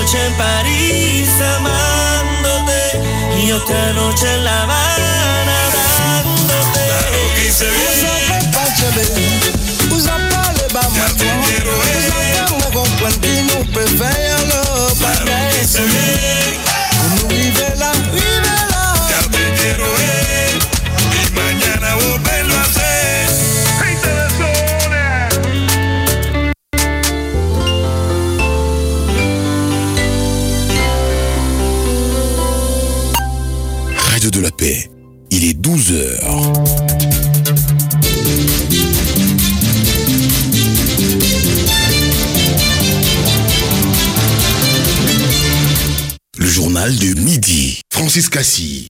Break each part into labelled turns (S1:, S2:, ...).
S1: noche en París amándote y otra noche en La Habana dándote. Vous avez pas chévé, vous en parlez pas moi. Vous en parlez comprendre qui nous peut faire le bagage. Vous nous vivez là. Ya te quiero ver y mañana volverlo a hacer.
S2: Radio de la Paix, il est 12h. Le journal de midi. Francis Cassi.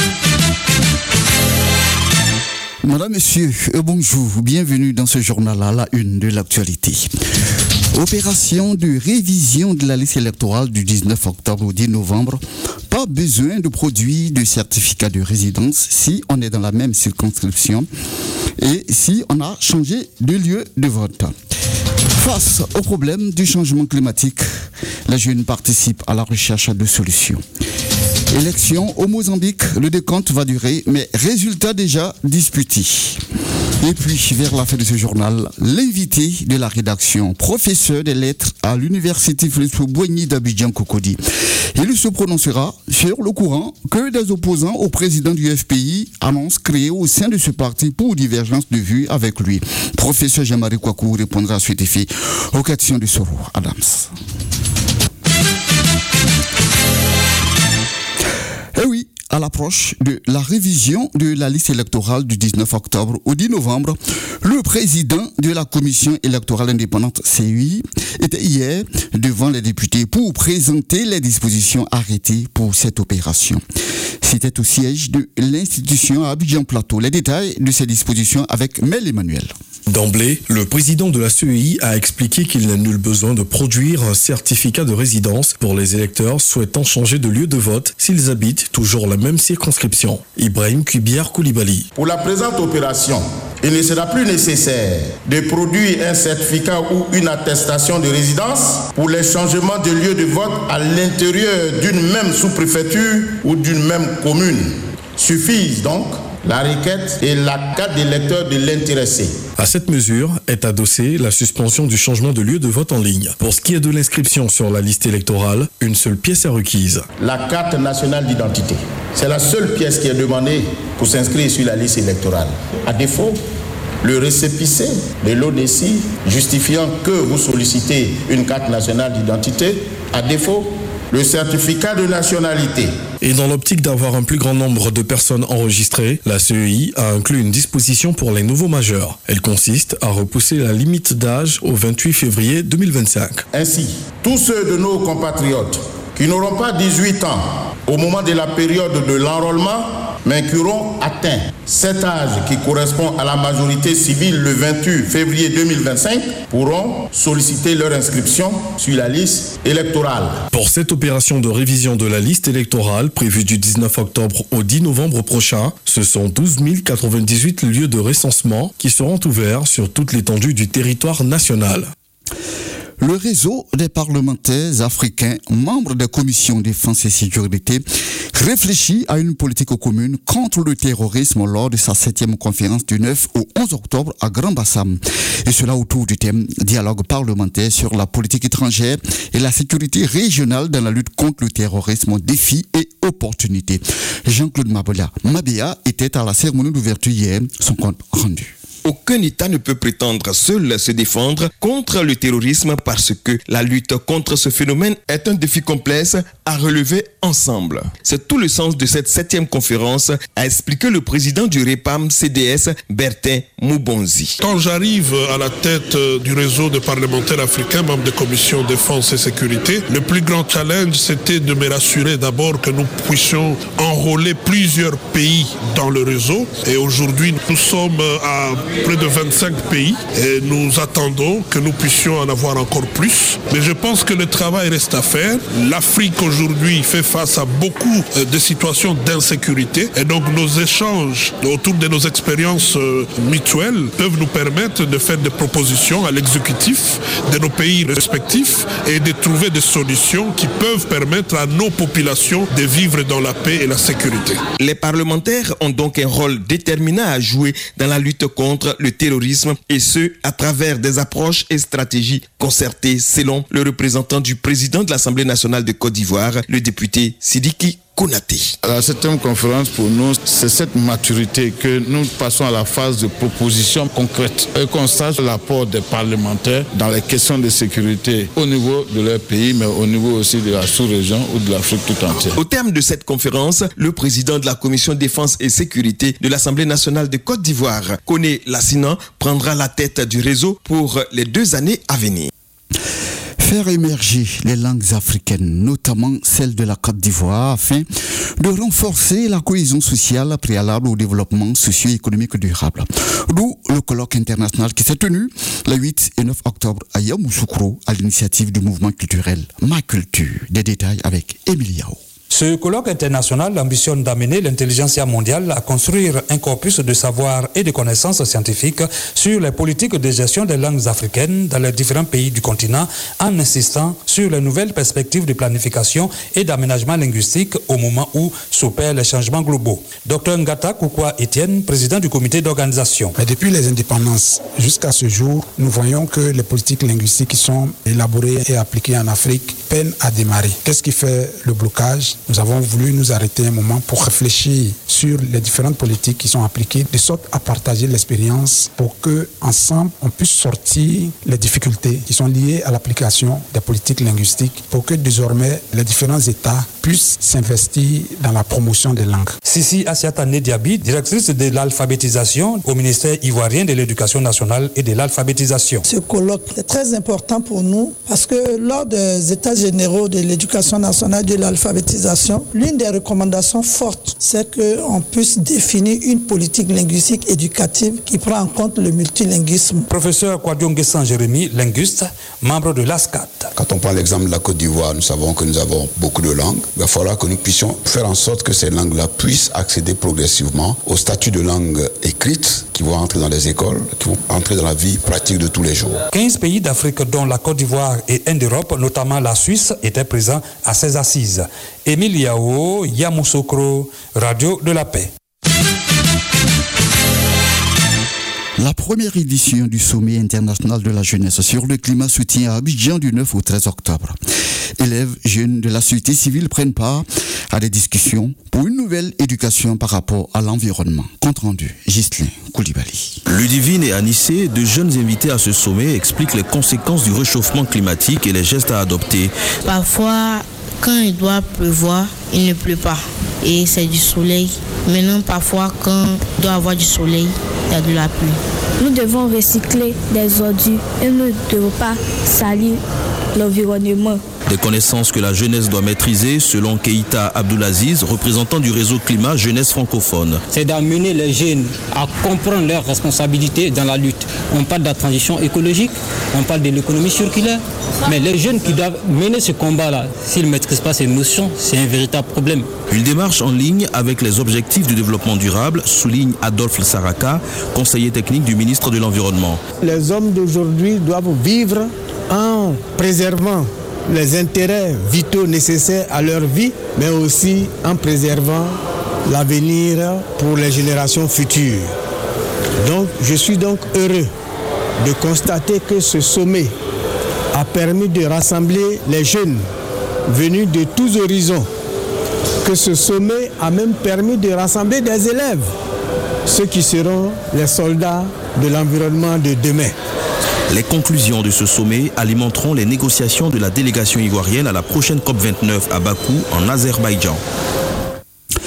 S3: Madame, Monsieur, bonjour, bienvenue dans ce journal à la une de l'actualité. Opération de révision de la liste électorale du 19 octobre au 10 novembre. Pas besoin de produire de certificat de résidence si on est dans la même circonscription et si on a changé de lieu de vote. Face au problème du changement climatique, les jeunes participent à la recherche de solutions. Élection au Mozambique, le décompte va durer, mais résultat déjà disputé. Et puis, vers la fin de ce journal, l'invité de la rédaction, professeur des lettres à l'université Félix-Houphouët-Boigny d'Abidjan-Cocody. Il se prononcera sur le courant que des opposants au président du FPI annoncent créer au sein de ce parti pour divergence de vues avec lui. Professeur Jean-Marie Kouakou répondra à cet effet aux questions de Soro Adams. Eh oui, à l'approche de la révision de la liste électorale du 19 octobre au 10 novembre, le président de la commission électorale indépendante CEI était hier devant les députés pour présenter les dispositions arrêtées pour cette opération. C'était au siège de l'institution à Abidjan-Plateau. Les détails de ces dispositions avec Mel Emmanuel.
S4: D'emblée, le président de la CEI a expliqué qu'il n'a nul besoin de produire un certificat de résidence pour les électeurs souhaitant changer de lieu de vote s'ils habitent toujours la même circonscription. Ibrahim Kubiar Koulibaly.
S5: Pour la présente opération, il ne sera plus nécessaire de produire un certificat ou une attestation de résidence pour les changements de lieu de vote à l'intérieur d'une même sous-préfecture ou d'une même commune. Suffisent donc la requête et la carte d'électeur de l'intéressé.
S4: À cette mesure est adossée la suspension du changement de lieu de vote en ligne. Pour ce qui est de l'inscription sur la liste électorale, une seule pièce est requise.
S5: La carte nationale d'identité. C'est la seule pièce qui est demandée pour s'inscrire sur la liste électorale. À défaut, le récépissé de l'ODC justifiant que vous sollicitez une carte nationale d'identité. À défaut, le certificat de nationalité.
S4: Et dans l'optique d'avoir un plus grand nombre de personnes enregistrées, la CEI a inclus une disposition pour les nouveaux majeurs. Elle consiste à repousser la limite d'âge au 28 février 2025.
S5: Ainsi, tous ceux de nos compatriotes qui n'auront pas 18 ans au moment de la période de l'enrôlement, mais qui auront atteint cet âge qui correspond à la majorité civile le 28 février 2025 pourront solliciter leur inscription sur la liste électorale.
S4: Pour cette opération de révision de la liste électorale prévue du 19 octobre au 10 novembre prochain, ce sont 12 098 lieux de recensement qui seront ouverts sur toute l'étendue du territoire national.
S3: Le réseau des parlementaires africains, membres des commissions défense et sécurité, réfléchit à une politique commune contre le terrorisme lors de sa 7e conférence du 9 au 11 octobre à Grand-Bassam. Et cela autour du thème dialogue parlementaire sur la politique étrangère et la sécurité régionale dans la lutte contre le terrorisme, défis et opportunités. Jean-Claude Mabéa était à la cérémonie d'ouverture hier, son compte rendu.
S6: Aucun État ne peut prétendre seul se défendre contre le terrorisme parce que la lutte contre ce phénomène est un défi complexe à relever ensemble. C'est tout le sens de cette 7e conférence, a expliqué le président du REPAM-CDS, Bertin Moubonzi.
S7: Quand j'arrive à la tête du réseau de parlementaires africains, membres de commission défense et sécurité, le plus grand challenge, c'était de me rassurer d'abord que nous puissions enrôler plusieurs pays dans le réseau. Et aujourd'hui, nous sommes à près de 25 pays et nous attendons que nous puissions en avoir encore plus. Mais je pense que le travail reste à faire. L'Afrique aujourd'hui fait face à beaucoup de situations d'insécurité et donc nos échanges autour de nos expériences mutuelles peuvent nous permettre de faire des propositions à l'exécutif de nos pays respectifs et de trouver des solutions qui peuvent permettre à nos populations de vivre dans la paix et la sécurité.
S6: Les parlementaires ont donc un rôle déterminant à jouer dans la lutte contre le terrorisme et ce, à travers des approches et stratégies concertées selon le représentant du président de l'Assemblée nationale de Côte d'Ivoire, le député Sidiki Konaté.
S5: La 7e conférence pour nous, c'est cette maturité que nous passons à la phase de proposition concrète et qu'on sache l'apport des parlementaires dans les questions de sécurité au niveau de leur pays, mais au niveau aussi de la sous-région ou de l'Afrique tout entière.
S6: Au terme de cette conférence, le président de la Commission défense et sécurité de l'Assemblée nationale de Côte d'Ivoire, Koné Lassina, prendra la tête du réseau pour les 2 années à venir.
S3: Faire émerger les langues africaines, notamment celles de la Côte d'Ivoire, afin de renforcer la cohésion sociale préalable au développement socio-économique durable. D'où le colloque international qui s'est tenu le 8 et 9 octobre à Yamoussoukro à l'initiative du mouvement culturel Ma Culture. Des détails avec Émilie Yao.
S8: Ce colloque international ambitionne d'amener l'intelligentsia mondiale à construire un corpus de savoir et de connaissances scientifiques sur les politiques de gestion des langues africaines dans les différents pays du continent en insistant sur les nouvelles perspectives de planification et d'aménagement linguistique au moment où s'opèrent les changements globaux. Dr Ngata Koukoua Etienne, président du comité d'organisation.
S9: Mais depuis les indépendances jusqu'à ce jour, nous voyons que les politiques linguistiques qui sont élaborées et appliquées en Afrique peinent à démarrer. Qu'est-ce qui fait le blocage ? Nous avons voulu nous arrêter un moment pour réfléchir sur les différentes politiques qui sont appliquées, de sorte à partager l'expérience pour que ensemble on puisse sortir les difficultés qui sont liées à l'application des politiques linguistiques, pour que désormais les différents États puissent s'investir dans la promotion des langues.
S8: Sissi Assiata Nediabi, directrice de l'alphabétisation au ministère ivoirien de l'Éducation nationale et de l'alphabétisation.
S10: Ce colloque est très important pour nous parce que lors des États généraux de l'Éducation nationale et de l'alphabétisation, l'une des recommandations fortes, c'est qu'on puisse définir une politique linguistique éducative qui prend en compte le multilinguisme.
S8: Professeur Kwadiongesan Jérémy, linguiste, membre de l'ASCAT.
S11: Quand on prend l'exemple de la Côte d'Ivoire, nous savons que nous avons beaucoup de langues. Il va falloir que nous puissions faire en sorte que ces langues-là puissent accéder progressivement au statut de langue écrite qui vont entrer dans les écoles, qui vont entrer dans la vie pratique de tous les jours.
S8: 15 pays d'Afrique, dont la Côte d'Ivoire et un d'Europe, notamment la Suisse, étaient présents à ces assises. Émile Yao, Yamoussoukro, Radio de la Paix.
S3: La première édition du sommet international de la jeunesse sur le climat se tient à Abidjan du 9 au 13 octobre. Élèves, jeunes de la société civile prennent part à des discussions pour une nouvelle éducation par rapport à l'environnement. Compte rendu, Ghislain Koulibaly.
S12: Ludivine et Anissé, deux jeunes invités à ce sommet, expliquent les conséquences du réchauffement climatique et les gestes à adopter.
S13: Parfois, quand il doit pleuvoir, il ne pleut pas et c'est du soleil. Maintenant, parfois, quand il doit avoir du soleil, il y a de la pluie.
S14: Nous devons recycler des ordures et nous ne devons pas salir l'environnement.
S12: Des connaissances que la jeunesse doit maîtriser, selon Keïta Abdoulaziz, représentant du réseau Climat Jeunesse francophone.
S15: C'est d'amener les jeunes à comprendre leurs responsabilités dans la lutte. On parle de la transition écologique, on parle de l'économie circulaire, mais les jeunes qui doivent mener ce combat-là, s'ils ne maîtrisent pas ces notions, c'est un véritable problème.
S12: Une démarche en ligne avec les objectifs du développement durable, souligne Adolphe Saraka, conseiller technique du ministre de l'Environnement.
S16: Les hommes d'aujourd'hui doivent vivre en préservant les intérêts vitaux nécessaires à leur vie, mais aussi en préservant l'avenir pour les générations futures. Donc, je suis donc heureux de constater que ce sommet a permis de rassembler les jeunes venus de tous horizons, que ce sommet a même permis de rassembler des élèves, ceux qui seront les soldats de l'environnement de demain.
S12: Les conclusions de ce sommet alimenteront les négociations de la délégation ivoirienne à la prochaine COP29 à Bakou, en Azerbaïdjan.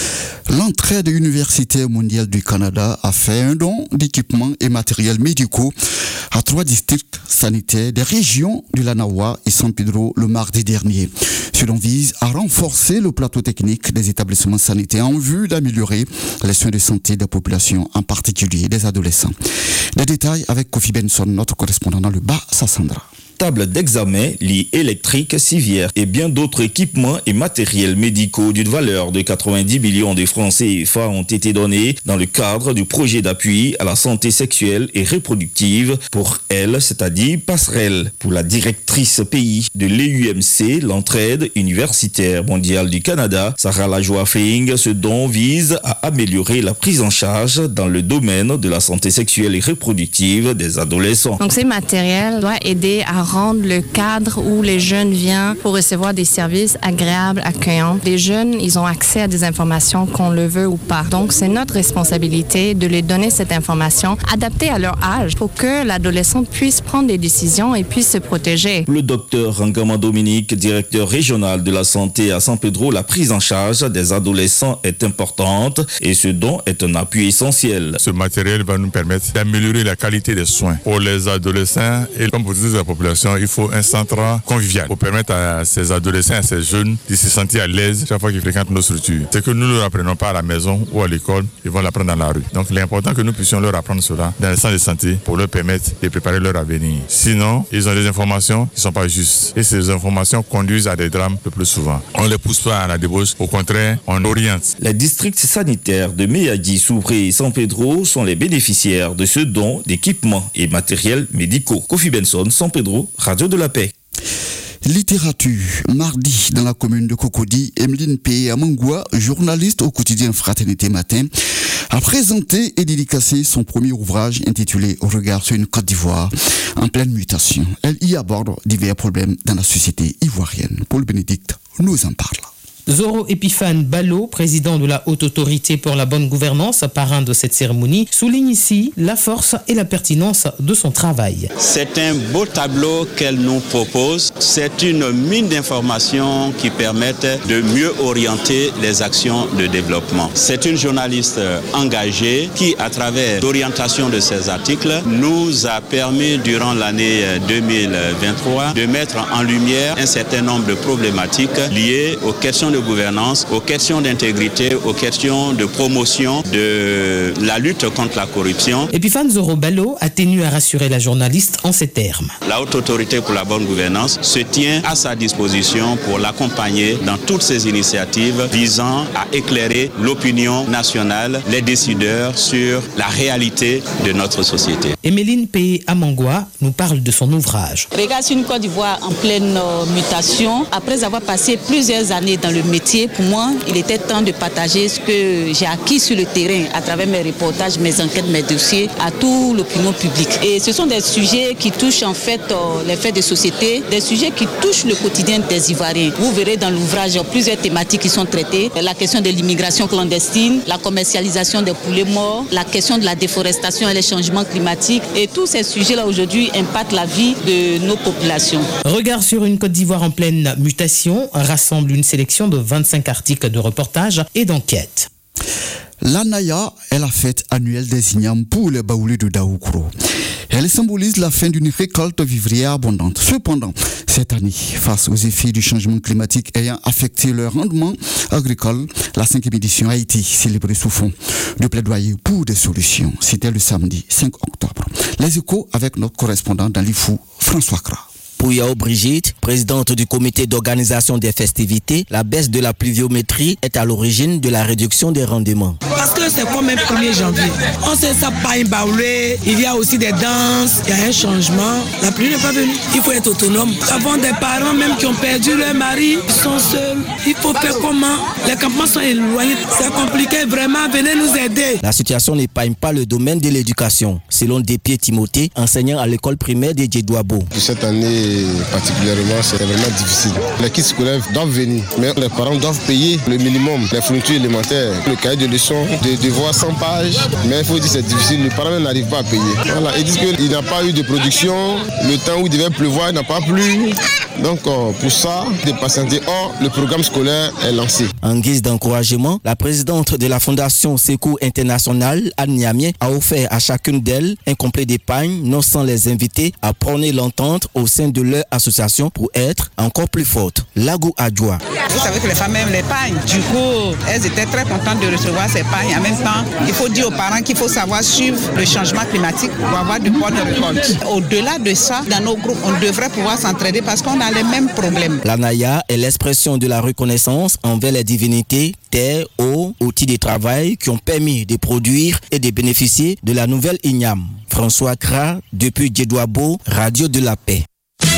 S3: L'entraide universitaire mondiale du Canada a fait un don d'équipements et matériels médicaux à 3 districts sanitaires des régions de l'Anawa et San Pedro le mardi dernier. Cela vise à renforcer le plateau technique des établissements sanitaires en vue d'améliorer les soins de santé des populations, en particulier des adolescents. Des détails avec Kofi Benson, notre correspondant dans le Bas-Sassandra.
S17: Table d'examen, lits électriques, civières et bien d'autres équipements et matériels médicaux d'une valeur de 90 millions de francs CFA ont été donnés dans le cadre du projet d'appui à la santé sexuelle et reproductive pour elle, c'est-à-dire passerelle. Pour la directrice pays de l'EUMC, l'entraide universitaire mondiale du Canada, Sarah Lajoie-Fing, ce don vise à améliorer la prise en charge dans le domaine de la santé sexuelle et reproductive des adolescents.
S18: Donc ces matériels doivent aider à rendre le cadre où les jeunes viennent pour recevoir des services agréables, accueillants. Les jeunes, ils ont accès à des informations qu'on le veut ou pas. Donc, c'est notre responsabilité de les donner cette information adaptée à leur âge pour que l'adolescent puisse prendre des décisions et puisse se protéger.
S17: Le docteur Rangama Dominique, directeur régional de la santé à San Pedro, la prise en charge des adolescents est importante et ce don est un appui essentiel.
S19: Ce matériel va nous permettre d'améliorer la qualité des soins pour les adolescents et comme pour toute la population. Il faut un centre convivial pour permettre à ces adolescents, à ces jeunes de se sentir à l'aise chaque fois qu'ils fréquentent nos structures. C'est que nous ne leur apprenons pas à la maison ou à l'école, ils vont l'apprendre dans la rue. Donc il est important que nous puissions leur apprendre cela dans les centres de santé pour leur permettre de préparer leur avenir. Sinon, ils ont des informations qui ne sont pas justes et ces informations conduisent à des drames le plus souvent. On ne les pousse pas à la débauche, au contraire, on oriente.
S17: Les districts sanitaires de Meyadi, Soubré et San Pedro sont les bénéficiaires de ce don d'équipements et matériels médicaux. Kofi Benson, San Pedro, Radio de la Paix.
S3: Littérature. Mardi, dans la commune de Cocody, Emeline P. Amangua, journaliste au quotidien Fraternité Matin, a présenté et dédicacé son premier ouvrage intitulé « Au regard sur une Côte d'Ivoire en pleine mutation ». Elle y aborde divers problèmes dans la société ivoirienne. Paul Bénédicte nous en parle.
S20: Zoro Epiphane Ballo, président de la Haute Autorité pour la Bonne Gouvernance, parrain de cette cérémonie, souligne ici la force et la pertinence de son travail.
S21: C'est un beau tableau qu'elle nous propose. C'est une mine d'informations qui permettent de mieux orienter les actions de développement. C'est une journaliste engagée qui, à travers l'orientation de ses articles, nous a permis durant l'année 2023 de mettre en lumière un certain nombre de problématiques liées aux questions de gouvernance, aux questions d'intégrité, aux questions de promotion de la lutte contre la corruption.
S20: Epiphane Zoro Ballo a tenu à rassurer la journaliste en ces termes.
S21: La Haute Autorité pour la Bonne Gouvernance se tient à sa disposition pour l'accompagner dans toutes ses initiatives visant à éclairer l'opinion nationale, les décideurs sur la réalité de notre société.
S20: Emeline P. Amangua nous parle de son ouvrage.
S22: Regarde sur une Côte d'Ivoire en pleine mutation. Après avoir passé plusieurs années dans le métier, pour moi, il était temps de partager ce que j'ai acquis sur le terrain à travers mes reportages, mes enquêtes, mes dossiers à toute l'opinion publique. Et ce sont des sujets qui touchent en fait les faits de société, des sujets qui touchent le quotidien des Ivoiriens. Vous verrez dans l'ouvrage plusieurs thématiques qui sont traitées. La question de l'immigration clandestine, la commercialisation des poulets morts, la question de la déforestation et les changements climatiques. Et tous ces sujets-là aujourd'hui impactent la vie de nos populations.
S20: Regard sur une Côte d'Ivoire en pleine mutation rassemble une sélection de 25 articles de reportage et d'enquête.
S3: L'Anaya est la fête annuelle des ignames pour les baoulés de Daoukro. Elle symbolise la fin d'une récolte vivrière abondante. Cependant, cette année, face aux effets du changement climatique ayant affecté leur rendement agricole, la 5e édition a été célébrée sous fond de plaidoyer pour des solutions. C'était le samedi 5 octobre. Les échos avec notre correspondant dans l'IFU, François Kra.
S23: Pour Yao Brigitte, présidente du comité d'organisation des festivités, la baisse de la pluviométrie est à l'origine de la réduction des rendements.
S24: Parce que c'est comme un 1er janvier. On sait ça pas un baoulé, il y a aussi des danses, il y a un changement. La pluie n'est pas venue. Il faut être autonome. Nous avons des parents même qui ont perdu leur mari, ils sont seuls. Il faut faire comment? Les campements sont éloignés. C'est compliqué, vraiment, venez nous aider.
S23: La situation n'épargne pas le domaine de l'éducation. Selon Despié Timothée, enseignant à l'école primaire de Djedouabo.
S25: Cette année, particulièrement, c'est vraiment difficile. Les kits scolaires doivent venir, mais les parents doivent payer le minimum, les fournitures élémentaires, le cahier de leçons, des devoirs 100 pages. Mais il faut dire que c'est difficile, les parents n'arrivent pas à payer. Voilà. Ils disent qu'il n'y a pas eu de production, le temps où il devait pleuvoir n'a pas plu. Donc pour ça, de patienter. Or, le programme scolaire est lancé.
S23: En guise d'encouragement, la présidente de la Fondation Secours International, Anne Niamien, a offert à chacune d'elles un complet d'épargne, non sans les inviter à prôner l'entente au sein de leur association pour être encore plus fortes. Lagou Adjoua.
S1: Vous savez que les femmes aiment l'épargne. Du coup, elles étaient très contentes de recevoir ces épargnes. En même temps, il faut dire aux parents qu'il faut savoir suivre le changement climatique pour avoir de bonnes récoltes. Au-delà de ça, dans nos groupes, on devrait pouvoir s'entraider parce qu'on a les mêmes problèmes.
S23: La Naya est l'expression de la reconnaissance envers les divinités, terre, eau, outils de travail qui ont permis de produire et de bénéficier de la nouvelle Ignam. François Kra, depuis Djedouabo, Radio de la Paix.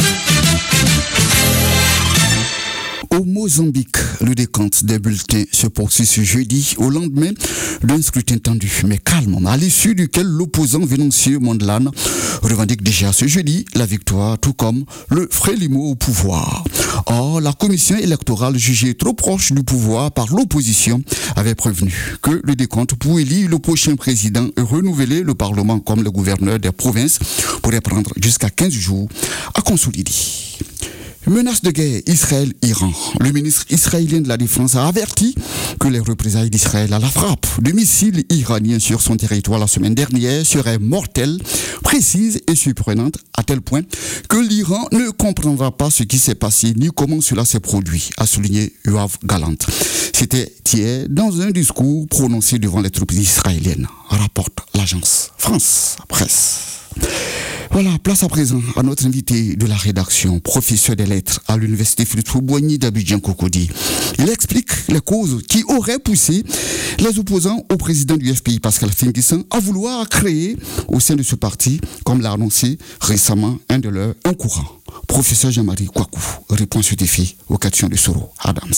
S3: Au Mozambique, le décompte des bulletins se poursuit ce jeudi au lendemain d'un scrutin tendu mais calme, à l'issue duquel l'opposant Venancio Mondlane revendique déjà ce jeudi la victoire, tout comme le Frélimo au pouvoir. Or, la commission électorale jugée trop proche du pouvoir par l'opposition avait prévenu que le décompte pour élire le prochain président et renouveler le Parlement comme le gouverneur des provinces pourrait prendre jusqu'à 15 jours à consolider. Menace de guerre Israël-Iran. Le ministre israélien de la Défense a averti que les représailles d'Israël à la frappe de missiles iraniens sur son territoire la semaine dernière seraient mortelles, précises et surprenantes à tel point que l'Iran ne comprendra pas ce qui s'est passé ni comment cela s'est produit, a souligné Yoav Gallant. C'était hier dans un discours prononcé devant les troupes israéliennes, rapporte l'agence France Presse. Voilà, place à présent à notre invité de la rédaction, professeur des lettres à l'université Félix Houphouët-Boigny d'Abidjan Cocody. Il explique les causes qui auraient poussé les opposants au président du FPI, Pascal Affi-N'Guessan, à vouloir créer au sein de ce parti, comme l'a annoncé récemment un de leurs, un courant. Professeur Jean-Marie Kouakou répond à ce défi aux questions de Soro Adams.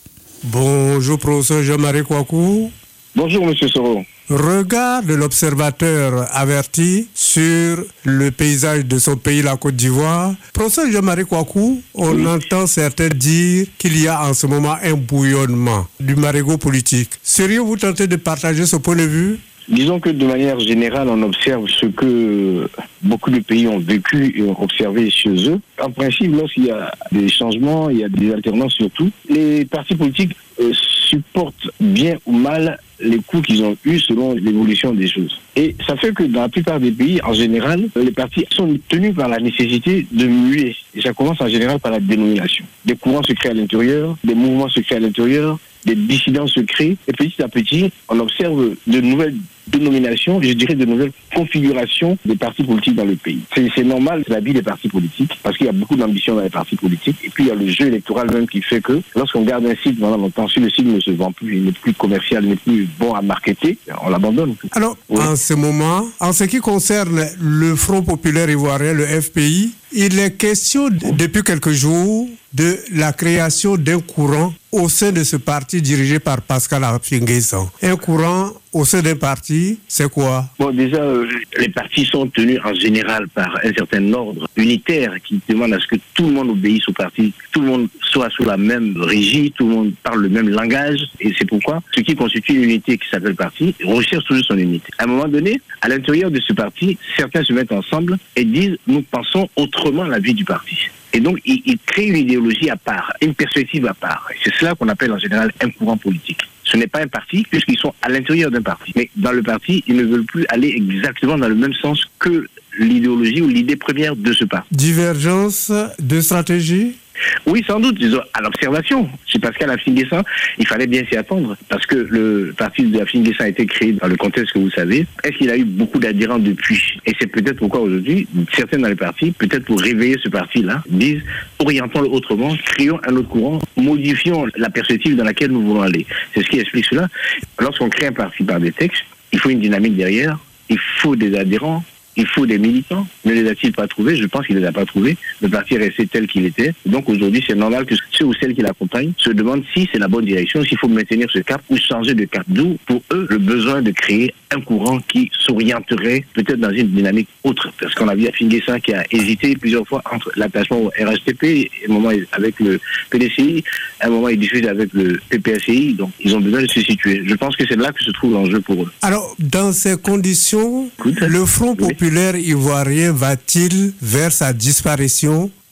S2: Bonjour, professeur Jean-Marie Kouakou.
S4: Bonjour, monsieur Soro.
S2: Regard de l'observateur averti sur le paysage de son pays, la Côte d'Ivoire. Professeur Jean-Marie Kouakou, on entend certains dire qu'il y a en ce moment un bouillonnement du marigot politique. Seriez-vous tenté de partager ce point de vue ?
S4: Disons que de manière générale, on observe ce que beaucoup de pays ont vécu et ont observé chez eux. En principe, lorsqu'il y a des changements, il y a des alternances surtout, les partis politiques supportent bien ou mal les coups qu'ils ont eus selon l'évolution des choses. Et ça fait que dans la plupart des pays, en général, les partis sont tenus par la nécessité de muer. Et ça commence en général par la dénomination. Des courants se créent à l'intérieur, des mouvements se créent à l'intérieur, des dissidents se créent. Et petit à petit, on observe de nouvelles dénominations, je dirais de nouvelles configurations des partis politiques dans le pays. C'est normal, c'est la vie des partis politiques, parce qu'il y a beaucoup d'ambition dans les partis politiques. Et puis il y a le jeu électoral même qui fait que lorsqu'on garde un site pendant longtemps, si le site ne se vend plus, il n'est plus commercial, il n'est plus bon à marketer, on l'abandonne.
S2: Alors, en ce moment, en ce qui concerne le Front populaire ivoirien, le FPI, il est question depuis quelques jours de la création d'un courant au sein de ce parti dirigé par Pascal Affi-N'Guessan. Un courant au sein d'un parti, c'est quoi ?
S4: Bon, déjà, les partis sont tenus en général par un certain ordre unitaire qui demande à ce que tout le monde obéisse au parti, tout le monde soit sous la même régie, tout le monde parle le même langage. Et c'est pourquoi ce qui constitue une unité qui s'appelle parti recherche toujours son unité. À un moment donné, à l'intérieur de ce parti, certains se mettent ensemble et disent « nous pensons autrement la vie du parti ». Et donc, ils créent une idéologie à part, une perspective à part. Et c'est cela qu'on appelle en général un courant politique. Ce n'est pas un parti, puisqu'ils sont à l'intérieur d'un parti. Mais dans le parti, ils ne veulent plus aller exactement dans le même sens que l'idéologie ou l'idée première de ce parti.
S2: Divergence de stratégie ?
S4: Oui, sans doute, disons, à l'observation. Chez Pascal Affi-N'Guessan, il fallait bien s'y attendre, parce que le parti de Affi-N'Guessan a été créé dans le contexte que vous savez. Est-ce qu'il a eu beaucoup d'adhérents depuis ? Et c'est peut-être pourquoi aujourd'hui, certains dans les partis, peut-être pour réveiller ce parti-là, disent orientons-le autrement, créons un autre courant, modifions la perspective dans laquelle nous voulons aller. C'est ce qui explique cela. Lorsqu'on crée un parti par des textes, il faut une dynamique derrière, il faut des adhérents, il faut des militants. Ne les a-t-il pas trouvés ? Je pense qu'il ne les a pas trouvés. Le parti est resté tel qu'il était. Donc aujourd'hui, c'est normal que ceux ou celles qui l'accompagnent se demandent si c'est la bonne direction, s'il faut maintenir ce cap ou changer de cap. D'où, pour eux, le besoin de créer un courant qui s'orienterait peut-être dans une dynamique autre. Parce qu'on a vu Affi-N'Guessan qui a hésité plusieurs fois entre l'attachement au RHTP, un moment avec le PDCI, un moment il diffuse avec le PPACI. Donc ils ont besoin de se situer. Je pense que c'est là que se trouve l'enjeu pour eux.
S2: Alors, dans ces conditions, le Front populaire ivoirien va-t-il vers sa disparition ?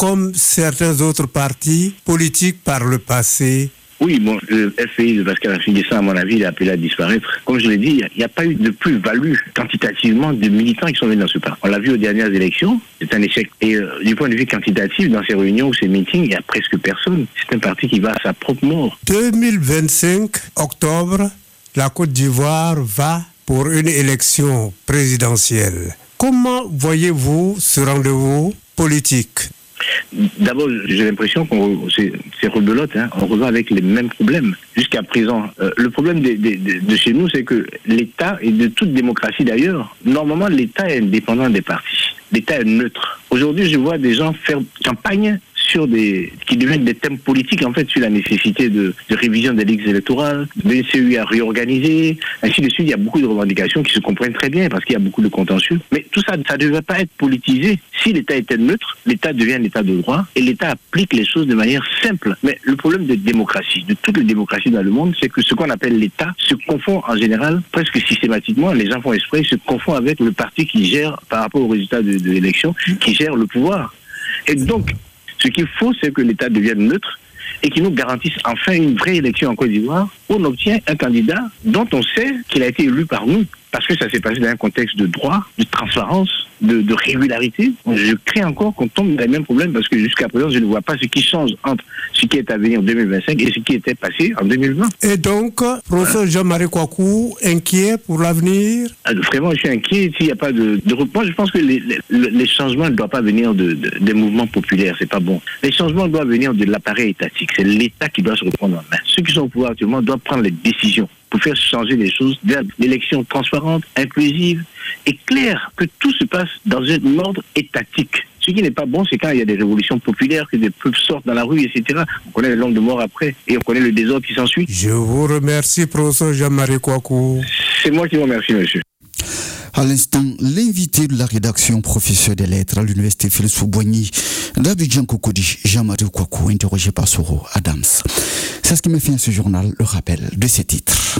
S2: comme certains autres partis politiques par le passé?
S4: Oui, bon, le FPI de Pascal Affi-N'Guessan, à mon avis, il a appelé à disparaître. Comme je l'ai dit, il n'y a pas eu de plus-value quantitativement de militants qui sont venus dans ce parti. On l'a vu aux dernières élections, c'est un échec. Et du point de vue quantitatif, dans ces réunions ou ces meetings, il n'y a presque personne. C'est un parti qui va à sa propre mort.
S2: 2025, octobre, la Côte d'Ivoire va pour une élection présidentielle. Comment voyez-vous ce rendez-vous politique?
S4: D'abord, j'ai l'impression qu'on c'est rebelote, hein. On revient avec les mêmes problèmes. Jusqu'à présent, le problème de chez nous, c'est que l'État, et de toute démocratie d'ailleurs, normalement l'État est indépendant des partis. L'État est neutre. Aujourd'hui, je vois des gens faire campagne sur qui deviennent des thèmes politiques, en fait, sur la nécessité de révision des listes électorales, de CEI à réorganiser, ainsi de suite. Il y a beaucoup de revendications qui se comprennent très bien parce qu'il y a beaucoup de contentieux. Mais tout ça, ça ne devait pas être politisé. Si l'État était neutre, l'État devient un État de droit et l'État applique les choses de manière simple. Mais le problème de démocratie, de toutes les démocraties dans le monde, c'est que ce qu'on appelle l'État se confond en général, presque systématiquement, les gens font exprès, se confond avec le parti qui gère, par rapport au résultat de l'élection, qui gère le pouvoir. Et donc, ce qu'il faut, c'est que l'État devienne neutre et qu'il nous garantisse enfin une vraie élection en Côte d'Ivoire où on obtient un candidat dont on sait qu'il a été élu par nous. Parce que ça s'est passé dans un contexte de droit, de transparence, de régularité. Je crains encore qu'on tombe dans les mêmes problèmes parce que jusqu'à présent, je ne vois pas ce qui change entre ce qui est à venir en 2025 et ce qui était passé en 2020.
S2: Et donc, professeur Jean-Marie Kouakou, inquiet pour l'avenir?
S4: Vraiment, je suis inquiet s'il n'y a pas de... Moi, je pense que les changements ne doivent pas venir des mouvements populaires, c'est pas bon. Les changements doivent venir de l'appareil étatique. C'est l'État qui doit se reprendre en main. Ceux qui sont au pouvoir actuellement doivent prendre les décisions pour faire changer les choses vers l'élection transparente, inclusive et claire, que tout se passe dans un ordre étatique. Ce qui n'est pas bon, c'est quand il y a des révolutions populaires, que des peuples sortent dans la rue, etc. On connaît le nombre de morts après et on connaît le désordre qui s'ensuit.
S2: Je vous remercie, professeur Jean-Marie Kouakou.
S4: C'est moi qui vous remercie, monsieur.
S3: À l'instant, l'invité de la rédaction, professeur des lettres à l'université Félix Houphouët-Boigny d'Abidjan Cocody, Jean-Marie Kouakou, interrogé par Soro Adams. C'est ce qui me fait à ce journal le rappel de ces titres.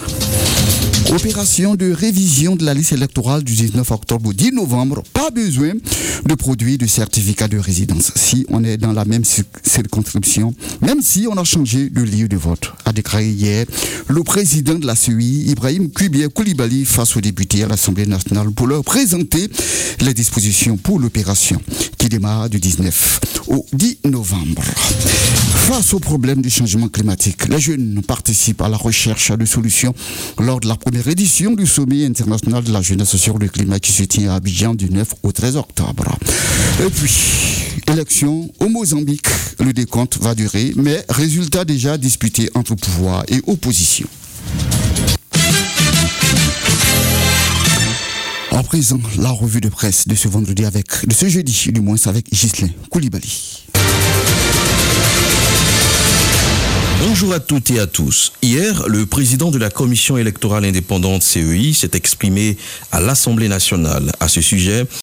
S3: Opération de révision de la liste électorale du 19 octobre au 10 novembre. Pas besoin de produire de certificat de résidence si on est dans la même circonscription, même si on a changé de lieu de vote, a déclaré hier le président de la CEI, Ibrahim Koulibaly, face aux députés à l'Assemblée nationale pour leur présenter les dispositions pour l'opération qui démarre du 19 au 10 novembre. Face au problème du changement climatique, les jeunes participent à la recherche de solutions lors de la première édition du sommet international de la jeunesse sur le climat qui se tient à Abidjan du 9 au 13 octobre. Et puis, élection au Mozambique. Le décompte va durer, mais résultat déjà disputé entre pouvoir et opposition. À présent, la revue de presse de ce vendredi de ce jeudi, du moins avec Ghislain Koulibaly.
S12: Bonjour à toutes et à tous. Hier, le président de la Commission électorale indépendante CEI s'est exprimé à l'Assemblée nationale. À ce sujet,